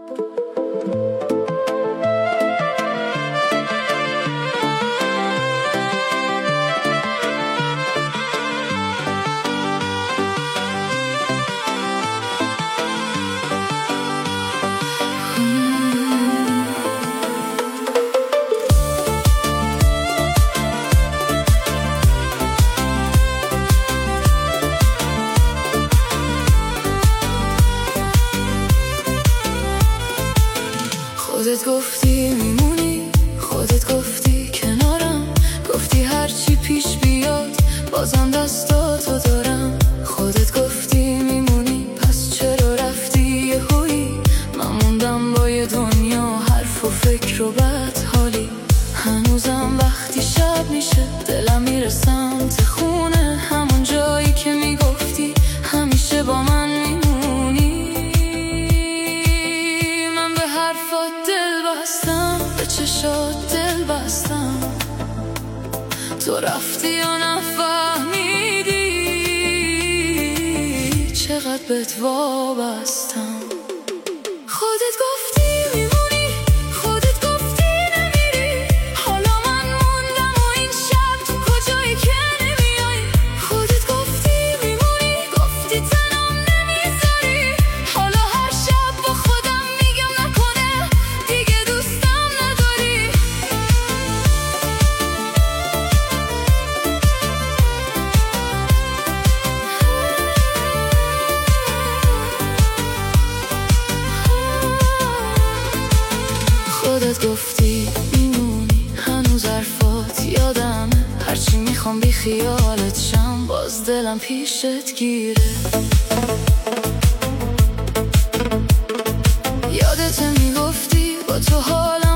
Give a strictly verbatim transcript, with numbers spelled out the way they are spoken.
خودت گفتی میمونی، خودت گفتی کنارم، گفتی هرچی پیش بیاد بازم دستاتو دارم. خودت گفتی میمونی، پس چرا رفتی یهویی؟ من موندم با یه دنیا حرف و فکر و بد حالی. هنوزم وقتی شب میشه دلم میره سمت خونه، همون جایی که میگفتی همیشه با من میمونی. من به حرفات دل بستم، به چشات دل بستم، تو رفتی و نفهمیدی چقدر بهت وابستم. خودت گفتی میمونی، خودت گفتی نمیری، حالا من موندم و این شب تو کجایی که نمیای. خودت گفتی میمونی، گفتی تنم نمیذاری، حالا هر شب با خودم میگم نکنه دیگه دوستم نداری. خودت گفتی میمونی، هنوز حرفات یادمه، هرچی میخوام بی خیالت شم باز دلم پیشت گیره. یادت میگفتی با تو حالم